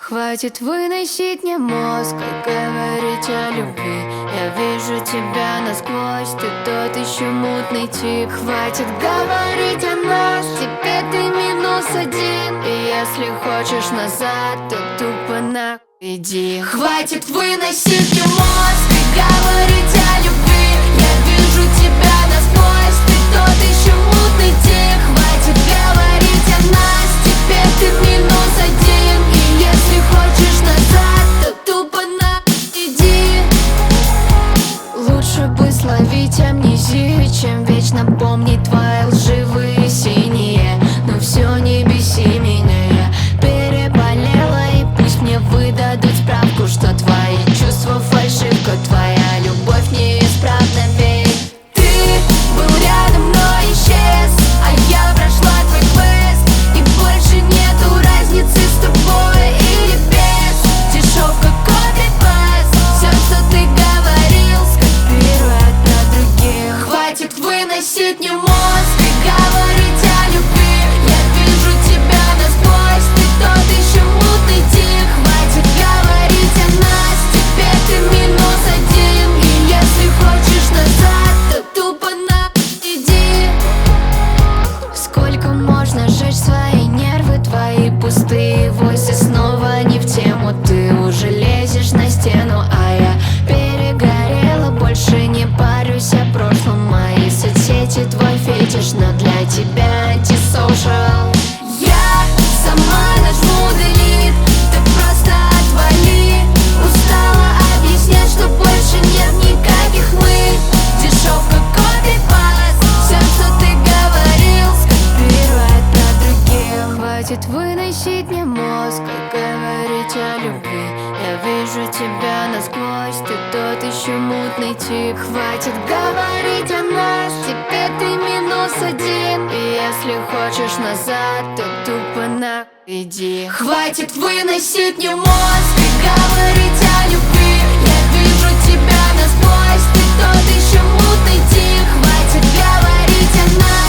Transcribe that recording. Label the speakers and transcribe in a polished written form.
Speaker 1: Хватит выносить мне мозг и говорить о любви. Я вижу тебя насквозь, ты тот еще мутный тип. Хватит говорить о нас, теперь ты -1. И если хочешь назад, то тупо нахуй иди. Хватит выносить мне мозг и говорить о любви. Я вижу тебя насквозь, ты тот еще мутный тип. Хватит говорить о нас, теперь ты -1. И если хочешь назад, то тупо нахуй иди. Лучше бы словить амнезию, чем вечно помнить твои лживые синие. Но все, не беси меня, я переболела. И пусть мне выдадут справку, что твои чувства фальшивка, твоя любовь неисправна, ведь ты был рядом, но исчез, а я прошла твой квест. И больше нету разницы с тобой или без. Дешевка, копипаст, все, что ты говорил, скопирует про других. Хватит выносить мне мозг и говорить о любви. Я вижу тебя насквозь, ты тот еще мутный тип. Хватит говорить о нас, теперь ты -1. И если хочешь назад, то тупо нахуй иди. Сколько можно жечь свои нервы, твои пустые войсы снова не в тему. Ты уже лезешь на стену, а я перегорела, больше не парюсь о прошлом. Мои соцсети твой фетиш, но для тебя антисоушал. Я сама нажму delete, ты просто отвали. Устала объяснять, что больше нет никаких мы. Дешевка, копипаст, все, что ты говорил, скопирует про других. Хватит выносить мне мозг и говорить о любви. Я вижу тебя насквозь, ты тот еще мутный тип. Хватит говорить о нас, теперь ты -1. И если хочешь назад, то тупо нахуй иди. Хватит выносить мне мозг и говорить о любви. Я вижу тебя насквозь, ты тот еще мутный тип. Хватит говорить о нас.